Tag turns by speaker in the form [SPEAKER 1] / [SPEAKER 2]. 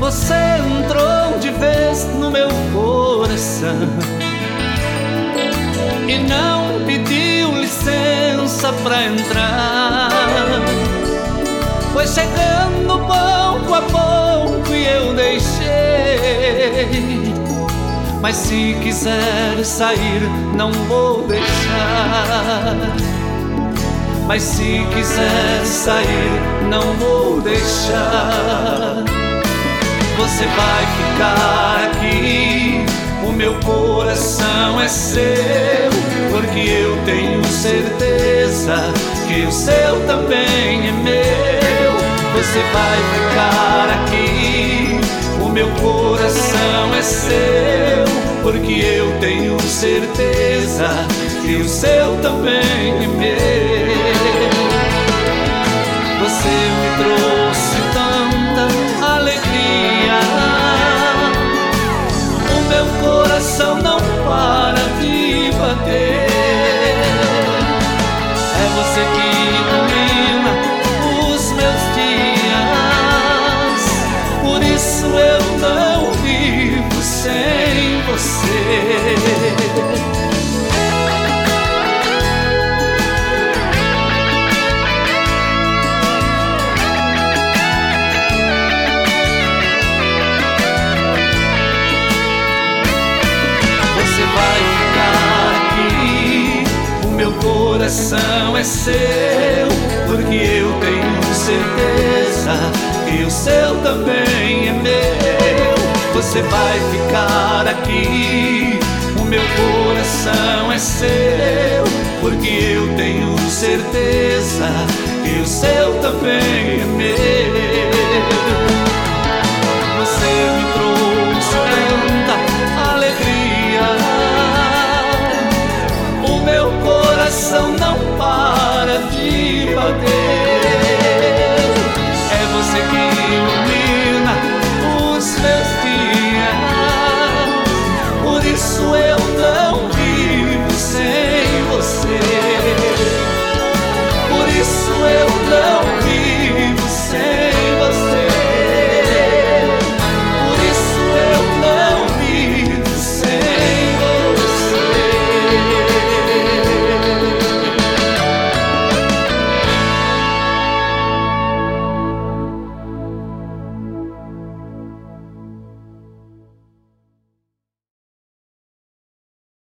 [SPEAKER 1] você entrou de vez no meu coração e não pediu licença pra entrar. Foi chegando pouco a pouco e eu deixei. Mas se quiser sair, não vou deixar. Mas se quiser sair, não vou deixar. Você vai ficar aqui, o meu coração é seu, porque eu tenho certeza que o seu também é meu. Você vai ficar aqui, o meu coração é seu, porque eu tenho certeza que o seu também é meu. Você me trouxe tanta alegria, o meu coração não para de bater. É você que ilumina os meus dias, por isso eu não vivo sem você. Meu coração é seu, porque eu tenho certeza que o seu também é meu. Você vai ficar aqui, o meu coração é seu, porque eu tenho certeza que o seu também é meu.